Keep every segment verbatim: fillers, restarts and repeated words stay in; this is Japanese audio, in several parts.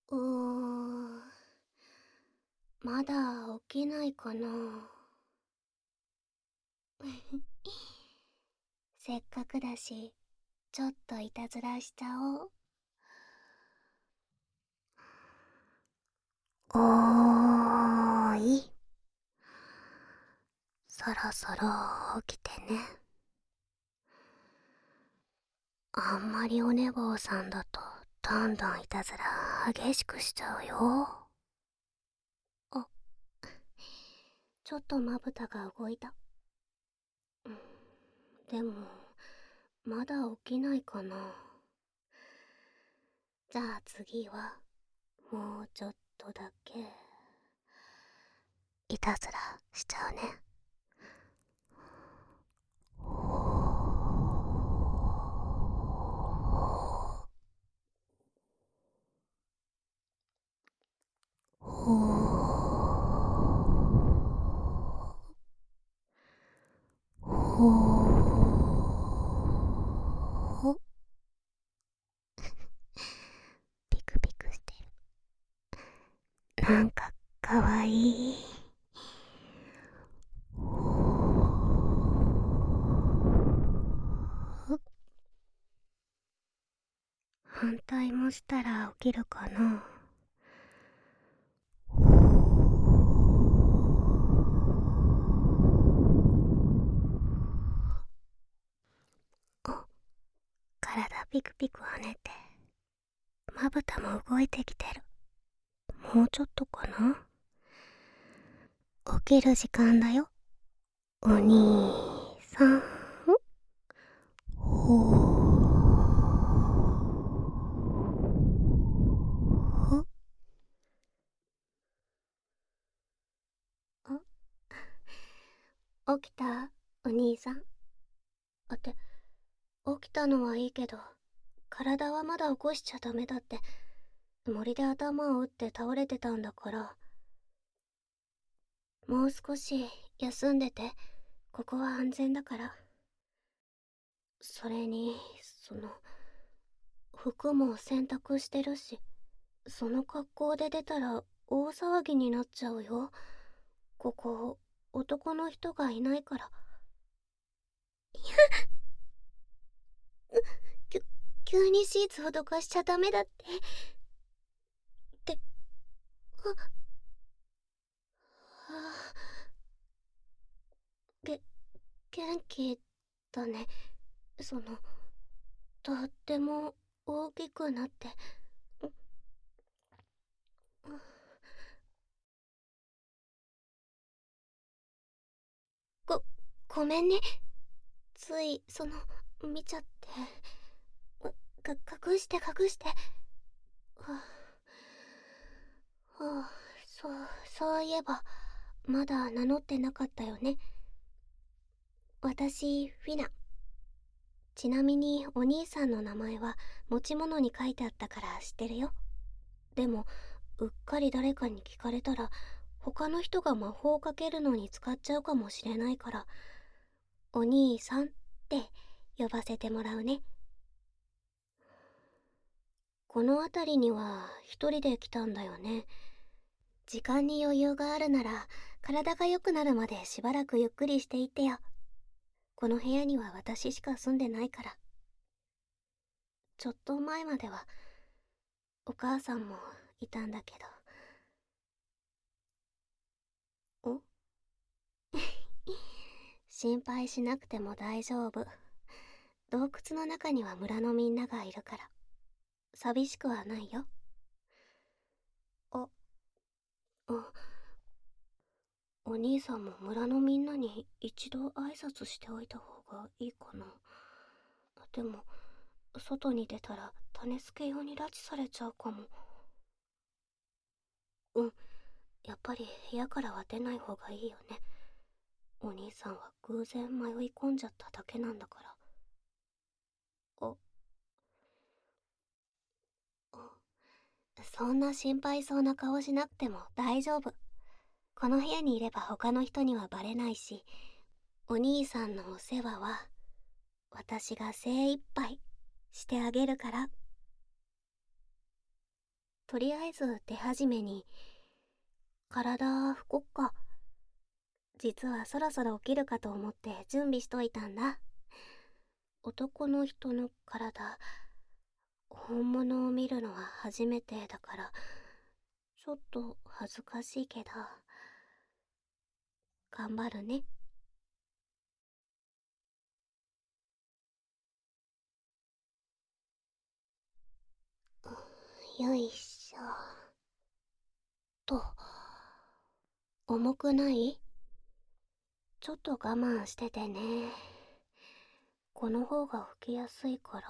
うーん、まだ起きないかな。せっかくだし、ちょっといたずらしちゃおう。おーい、そろそろ起きてね。あんまりお寝坊さんだとどんどんいたずら激しくしちゃうよ。あ、ちょっとまぶたが動いた。うん、でもまだ起きないかな。じゃあ次はもうちょっとだけいたずらしちゃうね。ほほピクピクしてる。なんかかわいい。反対もしたら起きるかな。お、体ピクピク跳ねてまぶたも動いてきてる。もうちょっとかな。起きる時間だよ、お兄さん。ほほあ、起きたお兄さん。あって、起きたのはいいけど体はまだ起こしちゃダメだって。森で頭を打って倒れてたんだから。もう少し休んでて、ここは安全だから。それに、その服も洗濯してるし、その格好で出たら大騒ぎになっちゃうよ。ここ男の人がいないから。いや、きゅ急にシーツをどかしちゃダメだって。ってああ、げ元気だね。そのとっても大きくなって。ごごめんね。ついその見ちゃって。か隠して隠して。はあ、はあ、そうそういえばまだ名乗ってなかったよね。私フィナ。ちなみにお兄さんの名前は持ち物に書いてあったから知ってるよ。でもうっかり誰かに聞かれたら他の人が魔法をかけるのに使っちゃうかもしれないから、お兄さんって呼ばせてもらうね。この辺りには一人で来たんだよね。時間に余裕があるなら体が良くなるまでしばらくゆっくりしていってよ。この部屋には私しか住んでないから。ちょっと前まではお母さんもいたんだけど。お心配しなくても大丈夫。洞窟の中には村のみんながいるから寂しくはないよ。あ、あ、お兄さんも村のみんなに一度挨拶しておいた方がいいかな。でも外に出たら種付け用に拉致されちゃうかも。うん、やっぱり部屋からは出ない方がいいよね。お兄さんは偶然迷い込んじゃっただけなんだから。あ、あ、そんな心配そうな顔しなくても大丈夫。この部屋にいれば他の人にはバレないし、お兄さんのお世話は私が精一杯してあげるから。 とりあえず手始めに、体拭こっか。実はそろそろ起きるかと思って準備しといたんだ。男の人の体、本物を見るのは初めてだから、ちょっと恥ずかしいけど、頑張るね。よいしょ。と、重くない？ちょっと我慢しててね。この方が拭きやすいから。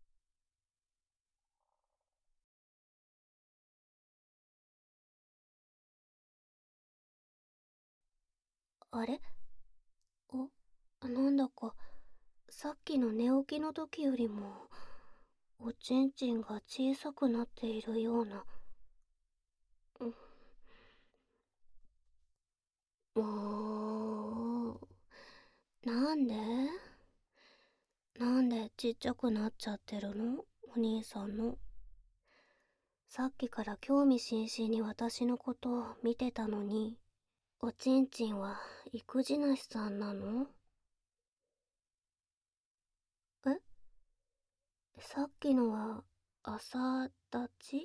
あれ？お、なんだか、さっきの寝起きの時よりも、おちんちんが小さくなっているような。うん、もう、なんでなんでちっちゃくなっちゃってるの？お兄さんの。さっきから興味津々に私のことを見てたのに、おちんちんは育児なしさんなの？え？さっきのは朝立ち？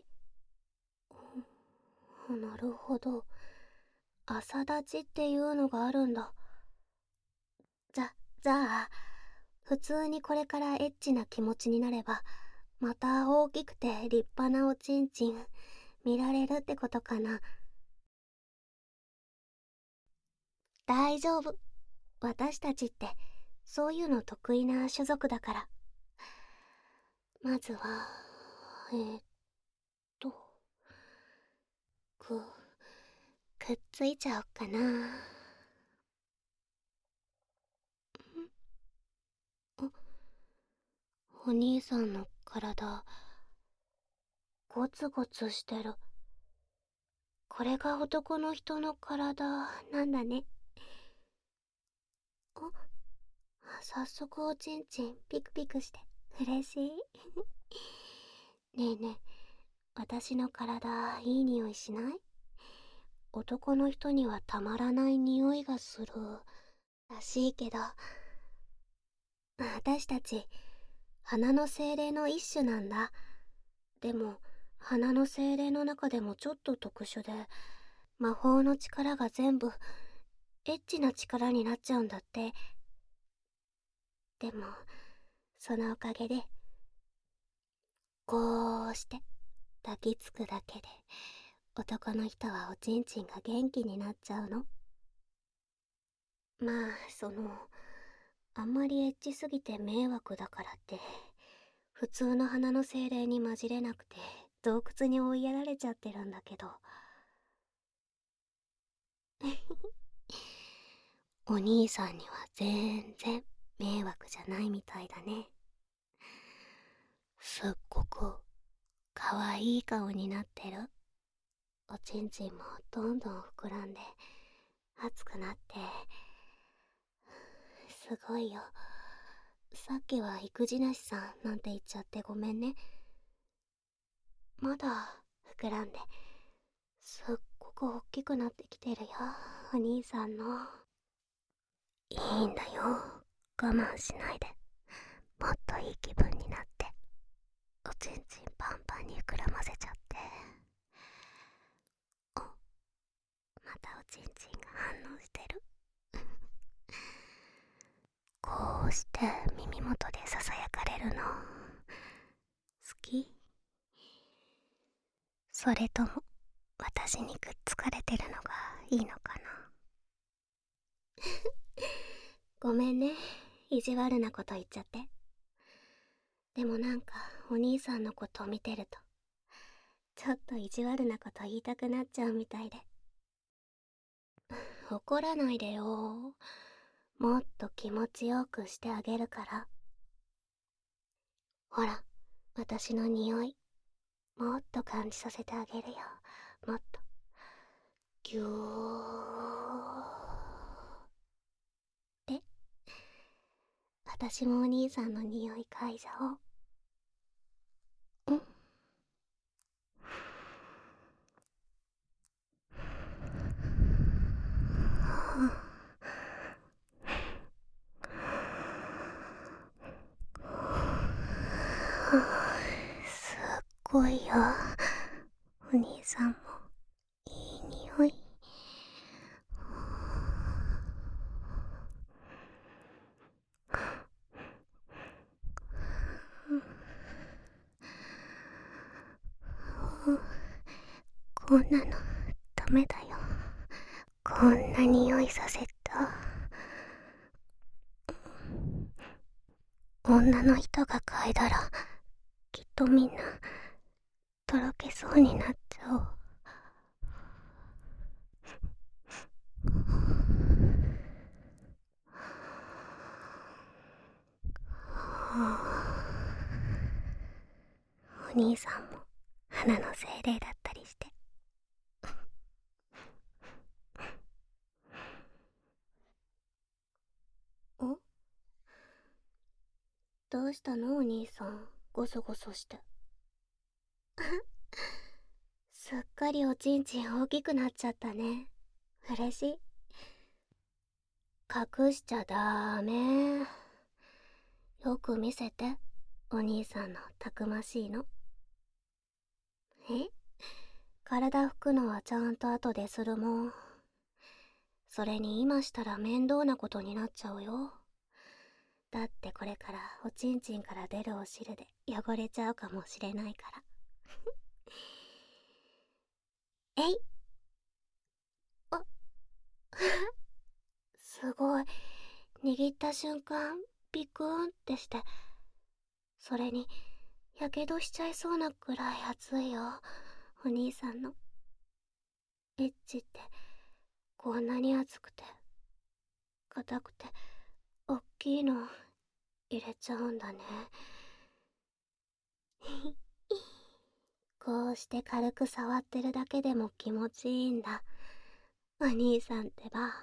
うん、なるほど。朝立ちっていうのがあるんだ。じゃ、じゃあ、普通にこれからエッチな気持ちになれば、また大きくて立派なおちんちん見られるってことかな。大丈夫。私たちってそういうの得意な種族だから。まずは、えー、っと、く、くっついちゃおっかな。お、お兄さんの体、ゴツゴツしてる。これが男の人の体なんだね。お、早速おちんちんピクピクして嬉しい。ねえねえ、私の体いい匂いしない？男の人にはたまらない匂いがするらしいけど、私たち花の精霊の一種なんだ。でも花の精霊の中でもちょっと特殊で、魔法の力が全部エッチな力になっちゃうんだって。でもそのおかげでこうして抱きつくだけで男の人はおちんちんが元気になっちゃうの。まあそのあんまりエッチすぎて迷惑だからって普通の花の精霊に混じれなくて洞窟に追いやられちゃってるんだけど。お兄さんには全然迷惑じゃないみたいだね。すっごくかわいい顔になってる。おちんちんもどんどん膨らんで熱くなって、すごいよ。さっきは育児なしさんなんて言っちゃってごめんね。まだ膨らんで、すっごく大きくなってきてるよ、お兄さんの。いいんだよ、我慢しないで。もっといい気分になって、おちんちんパンパンに膨らませちゃって。お、またおちんちんが反応してる。こうして耳元でささやかれるの好き？それとも私にくっつかれてるのがいいのかな？ごめんね、意地悪なこと言っちゃって。でもなんかお兄さんのことを見てるとちょっと意地悪なこと言いたくなっちゃうみたいで。怒らないでよ。もっと気持ちよくしてあげるから。ほら、私の匂いもっと感じさせてあげるよ。もっとぎゅーって。私もお兄さんの匂い嗅いじゃおう。うん。 ごいよ。お兄さんもいい匂い。こんなのダメだよ。こんな匂いさせた女の人が嗅いだらきっとみんなとろけそうになっちゃう。お兄さんも花の精霊だったりして。ん？どうしたのお兄さん、ゴソゴソして。すっかりおちんちん大きくなっちゃったね。嬉しい。隠しちゃダメ。よく見せて、お兄さんのたくましいの。え？体拭くのはちゃんと後でするもん。それに今したら面倒なことになっちゃうよ。だってこれからおちんちんから出るお汁で汚れちゃうかもしれないから。えい。あすごい。握った瞬間ビクーンってして、それにやけどしちゃいそうなくらい熱いよ、お兄さんのエッチって。こんなに熱くて硬くておっきいの入れちゃうんだね。こうして軽く触ってるだけでも気持ちいいんだ、お兄さんってば。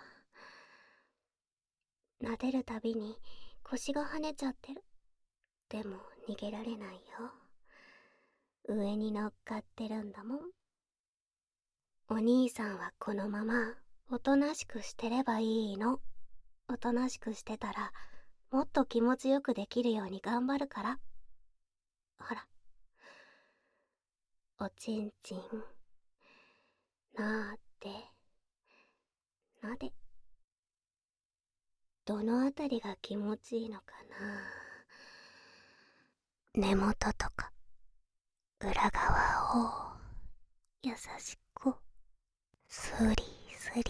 撫でるたびに腰が跳ねちゃってる。でも逃げられないよ。上に乗っかってるんだもん。お兄さんはこのままおとなしくしてればいいの。おとなしくしてたらもっと気持ちよくできるように頑張るから。ほら、おちんちんなーってなで。どのあたりが気持ちいいのかな。根元とか裏側を優しくスリスリ。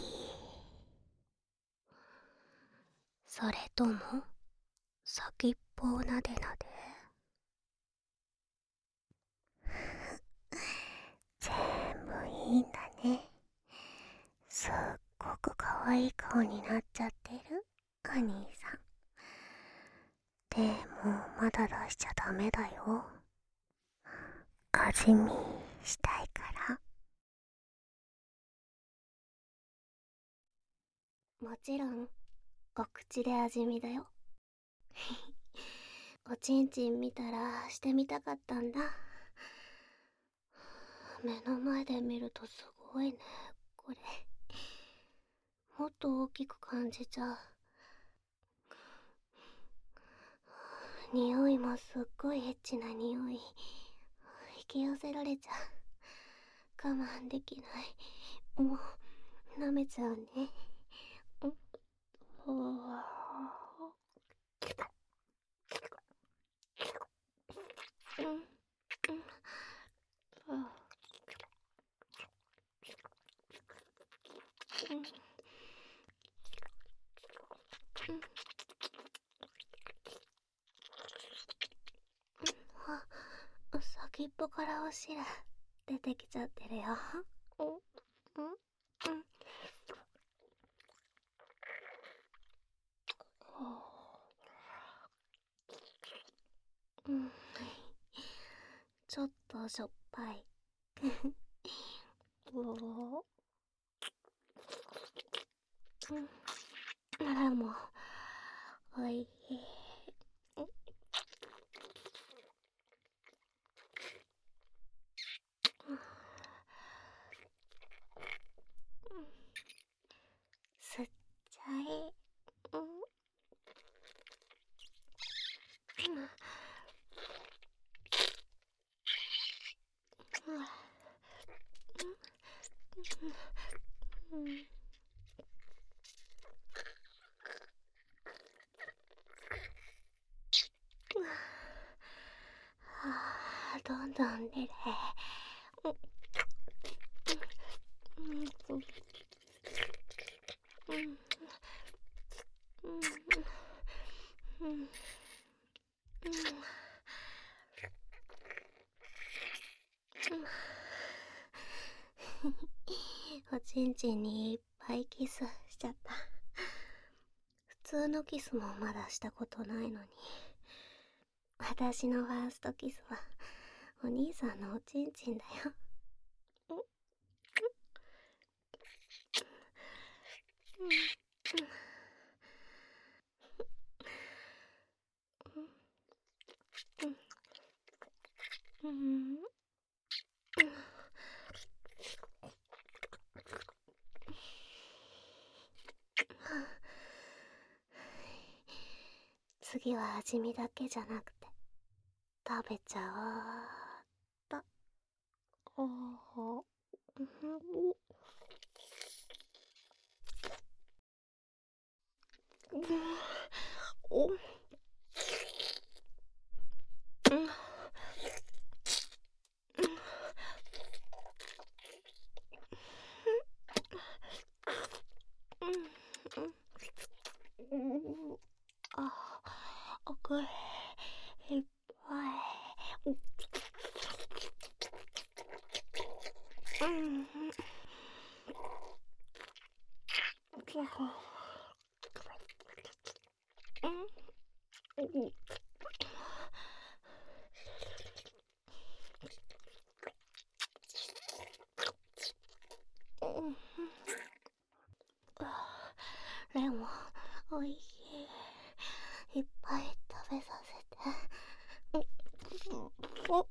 それとも先っぽをなでなで。全部いいんだね。すっごく可愛い顔になっちゃってる、お兄さん。でもまだ出しちゃダメだよ。味見したいから。もちろんお口で味見だよ。おちんちん見たらしてみたかったんだ。目の前で見るとすごいね、これ。もっと大きく感じちゃう。匂いもすっごいエッチな匂い。引き寄せられちゃう。我慢できない。もう舐めちゃうね。うん。ほわうん。うん。うん。あ、先っぽからお汁出てきちゃってるよ。うん。うん。うん。ちょっとしょっぱい。おお。うん。あらもうおいしい。吸っちゃえ。うん。 うん。はあ、どんどん出れ。うんうんうんうんうん。おちんちんにいっぱいキスしちゃった。普通のキスもまだしたことないのに。私のファーストキスはお兄さんのおちんちんだよ。うん。次は味見だけじゃなくて食べちゃおうっと。おほ。お。あ、奥いっぱい。うん。レモンおいしい。いっぱい食べさせて。お。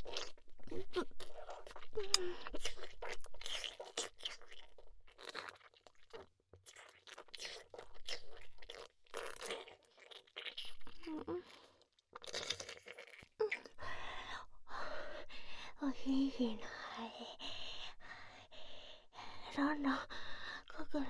おひいひない。どんどん濃くない。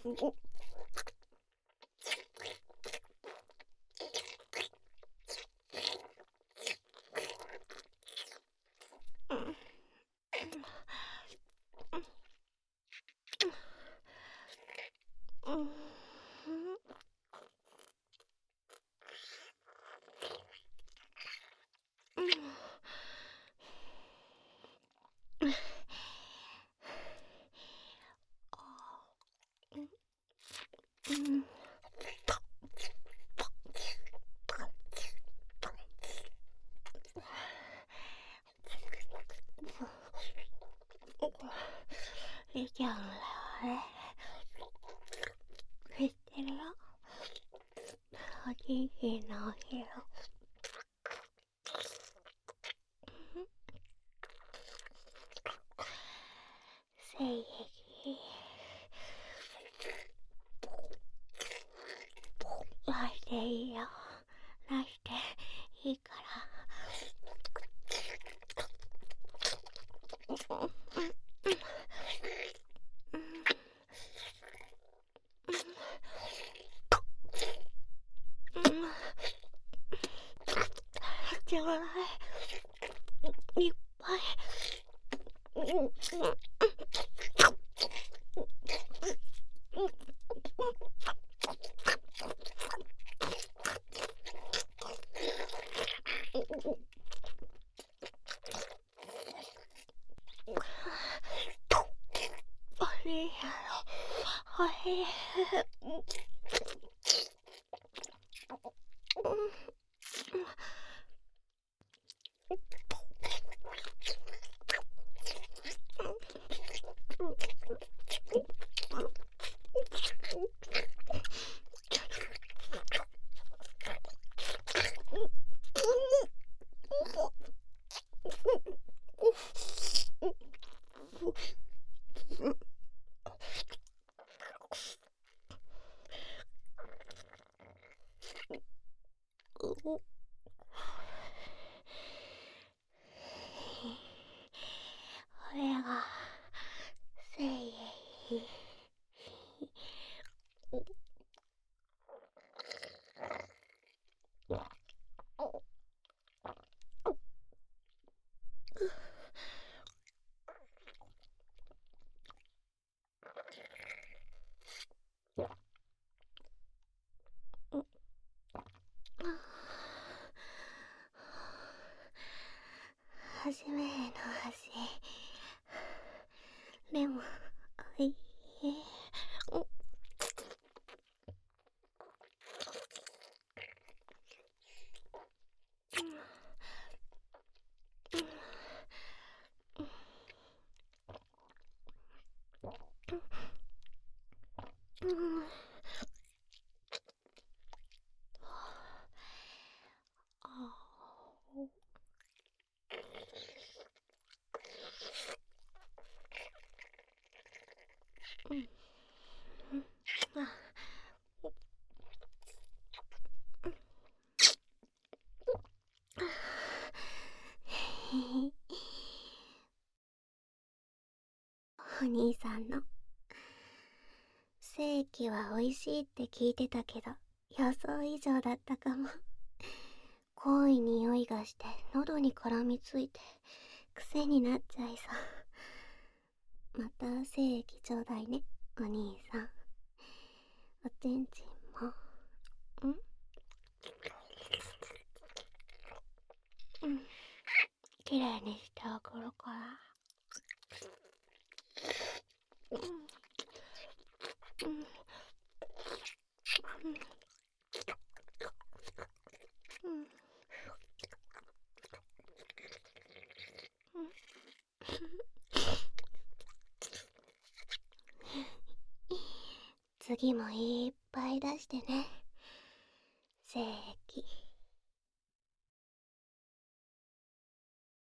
うん。うん。いけんられ。知ってるよ。おじいじのお昼。せいじ。出していいよ。出していいから。ちょうだい。いっぱい。おいしい。おいしい。これがでもおいしい。おうん。あうん。あお兄さんの正規は美味しいって聞いてたけど、予想以上だったかも。濃い匂いがして喉に絡みついて癖になっちゃいそう。また正規ちょうだいね、お兄さん。おちんちんも。んうん。きれいにしてあげるから。うん。うん。うん。うん。次もいっぱい出してね。正規。